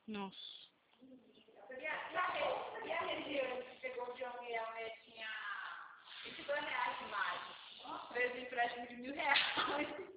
Nossa. E a região que pegou de onde a mulher tinha R$22 de margem? Fez um empréstimo de R$1.000.